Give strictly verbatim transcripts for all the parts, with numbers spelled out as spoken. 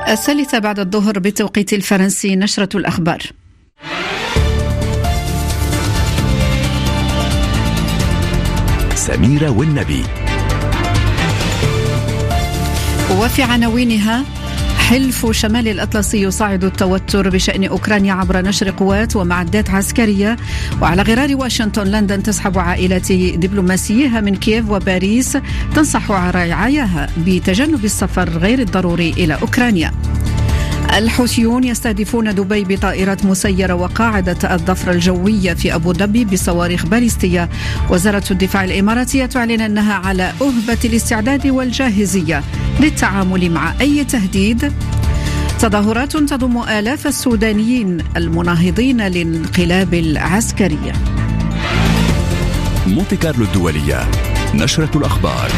الثالثة بعد الظهر بتوقيت الفرنسي، نشرة الأخبار. سميرة والنبي. وفي عناوينها: حلف شمال الأطلسي يصعد التوتر بشأن أوكرانيا عبر نشر قوات ومعدات عسكرية. وعلى غرار واشنطن، لندن تسحب عائلات دبلوماسيها من كييف، وباريس تنصح رعاياها بتجنب السفر غير الضروري إلى أوكرانيا. الحوثيون يستهدفون دبي بطائرات مسيرة وقاعدة الظفر الجوية في أبو ظبي بصواريخ باليستية. وزارة الدفاع الإماراتية تعلن أنها على أهبة الاستعداد والجاهزية للتعامل مع أي تهديد. تظاهرات تضم آلاف السودانيين المناهضين للانقلاب العسكري. مونتي كارلو الدولية، نشرة الأخبار.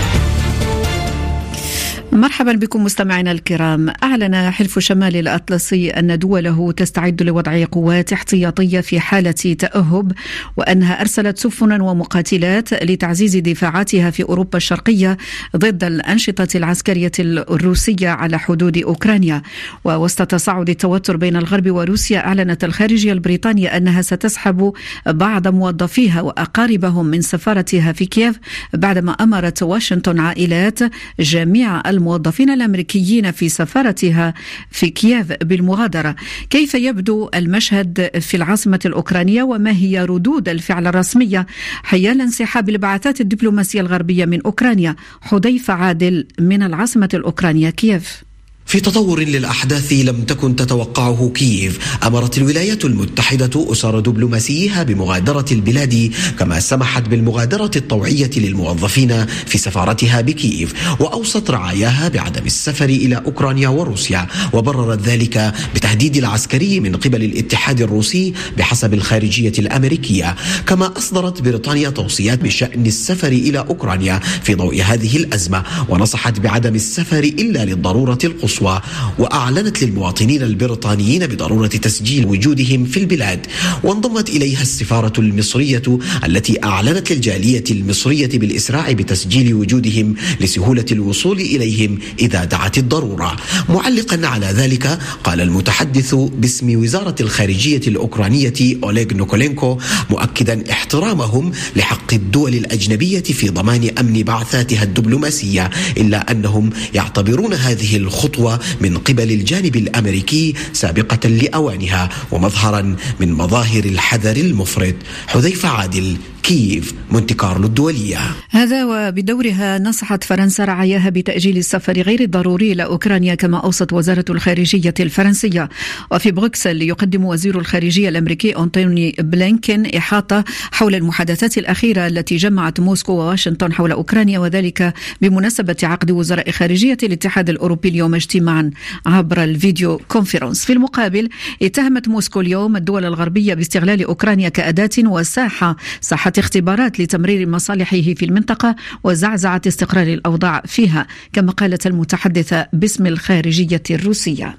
مرحبا بكم مستمعينا الكرام. أعلن حلف شمال الأطلسي أن دوله تستعد لوضع قوات احتياطية في حالة تأهب، وأنها أرسلت سفنا ومقاتلات لتعزيز دفاعاتها في أوروبا الشرقية ضد الأنشطة العسكرية الروسية على حدود أوكرانيا. ووسط تصاعد التوتر بين الغرب وروسيا، أعلنت الخارجية البريطانية أنها ستسحب بعض موظفيها وأقاربهم من سفارتها في كييف، بعدما أمرت واشنطن عائلات جميع الموظفين الأمريكيين في سفارتها في كييف بالمغادرة. كيف يبدو المشهد في العاصمة الأوكرانية، وما هي ردود الفعل الرسمية حيال انسحاب البعثات الدبلوماسية الغربية من أوكرانيا؟ حذيفة عادل من العاصمة الأوكرانية كييف. في تطور للأحداث لم تكن تتوقعه كييف، أمرت الولايات المتحدة أسر دبلوماسيها بمغادرة البلاد، كما سمحت بالمغادرة الطوعية للموظفين في سفارتها بكييف، وأوصت رعاياها بعدم السفر إلى أوكرانيا وروسيا، وبررت ذلك بتهديد العسكري من قبل الاتحاد الروسي بحسب الخارجية الأمريكية. كما أصدرت بريطانيا توصيات بشأن السفر إلى أوكرانيا في ضوء هذه الأزمة، ونصحت بعدم السفر إلا للضرورة القصوى، وأعلنت للمواطنين البريطانيين بضرورة تسجيل وجودهم في البلاد. وانضمت إليها السفارة المصرية التي أعلنت للجالية المصرية بالإسراع بتسجيل وجودهم لسهولة الوصول إليهم إذا دعت الضرورة. معلقا على ذلك، قال المتحدث باسم وزارة الخارجية الأوكرانية أوليغ نيكولينكو، مؤكدا احترامهم لحق الدول الأجنبية في ضمان أمن بعثاتها الدبلوماسية، إلا أنهم يعتبرون هذه الخطوة من قبل الجانب الأمريكي سابقة لأوانها ومظهرا من مظاهر الحذر المفرط. حذيفة عادل، كييف، مونتي كارلو الدولية. هذا وبدورها نصحت فرنسا رعاياها بتأجيل السفر غير الضروري إلى أوكرانيا، كما أوصت وزارة الخارجية الفرنسية. وفي بروكسل يقدم وزير الخارجية الأمريكي أنتوني بلينكين إحاطة حول المحادثات الأخيرة التي جمعت موسكو وواشنطن حول أوكرانيا، وذلك بمناسبة عقد وزراء خارجية الاتحاد الأوروبي اليوم اجتماعا عبر الفيديو كونفرنس. في المقابل، اتهمت موسكو اليوم الدول الغربية باستغلال أوكرانيا كأداة وساحة ساحة اختبارات لتمرير مصالحه في المنطقة وزعزعة استقرار الأوضاع فيها، كما قالت المتحدثة باسم الخارجية الروسية.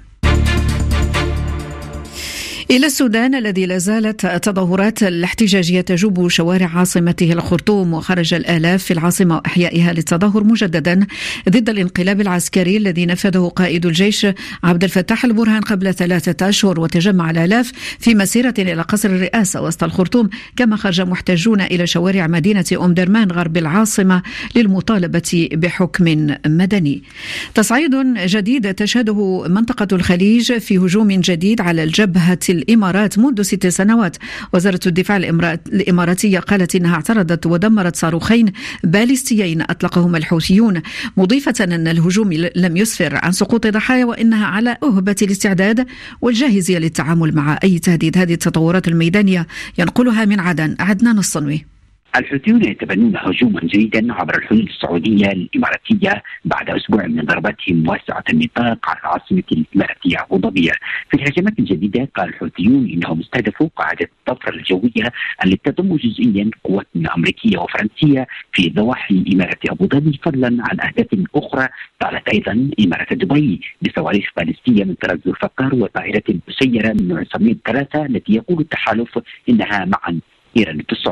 إلى السودان الذي لا زالت تظاهرات الاحتجاجية تجوب شوارع عاصمته الخرطوم، وخرج الآلاف في العاصمة وأحيائها للتظاهر مجددا ضد الانقلاب العسكري الذي نفذه قائد الجيش عبد الفتاح البرهان قبل ثلاثة أشهر. وتجمع الآلاف في مسيرة إلى قصر الرئاسة وسط الخرطوم، كما خرج محتجون إلى شوارع مدينة أم درمان غرب العاصمة للمطالبة بحكم مدني. تصعيد جديد تشهده منطقة الخليج في هجوم جديد على الجبهة الإمارات منذ ست سنوات. وزارة الدفاع الإماراتية قالت إنها اعترضت ودمرت صاروخين باليستيين أطلقهما الحوثيون، مضيفة أن الهجوم لم يسفر عن سقوط ضحايا، وإنها على أهبة الاستعداد والجاهزية للتعامل مع أي تهديد. هذه التطورات الميدانية ينقلها من عدن عدنان الصنوي. الحوثيون يتبنون هجوما جديدا عبر الحدود السعودية الإماراتية بعد أسبوع من ضرباتهم واسعة النطاق على العاصمة الإماراتية أبو ظبي. في الهجمات الجديدة قال الحوثيون إنهم استهدفوا قاعدة الظفر الجوية التي تضم جزئيا قوات أمريكية وفرنسية في ضواحي إمارة أبو ظبي، فضلا عن أهداف أخرى طالت أيضا إمارة دبي بصواريخ باليستية من طراز ذو الفقار وطائرة مسيرة من نوع صميم ثلاثة التي يقول التحالف إنها معا إيرانية الصنع.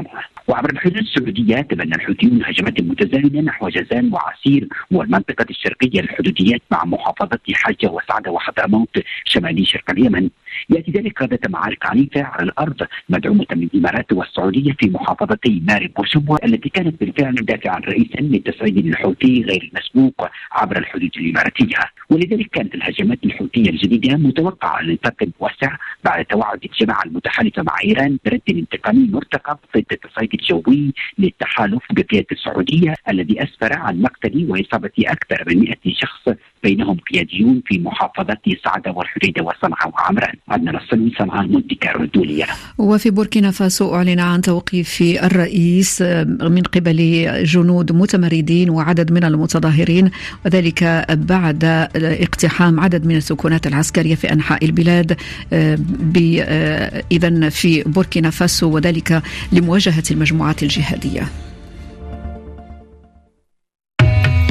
وعبر الحدود السعودية تبنى الحوثيون هجمات متزايدة نحو جازان وعسير والمنطقة الشرقية للحدوديات مع محافظة حجة وسعدة وحضرموت شمالي شرق اليمن. يأتي ذلك قادة معارك عنيفة على الأرض مدعومة من الإمارات والسعودية في محافظتي مارب وشبوة التي كانت بالفعل دافعا رئيسا للتصعيد الحوثي غير المسبوق عبر الحدود الإماراتية. ولذلك كانت الهجمات الحوثية الجديدة متوقعة على نطاق واسع بعد توعد الجماعة المتحالفة مع إيران برد انتقامي مرتقب ضد التصعيد الجوي للتحالف بقيادة السعودية الذي أسفر عن مقتل وإصابة أكثر من مئة شخص بينهم قياديون في محافظة سعدة والحديدة وصنعاء وعمران. عدنا الصلوي صنعاء مونتيكارلو الدولية. وفي بوركينا فاسو أعلن عن توقيف الرئيس من قبل جنود متمردين وعدد من المتظاهرين، وذلك بعد اقتحام عدد من السكونات العسكرية في أنحاء البلاد إذن في بوركينا فاسو، وذلك لمواجهة المجموعات الجهادية.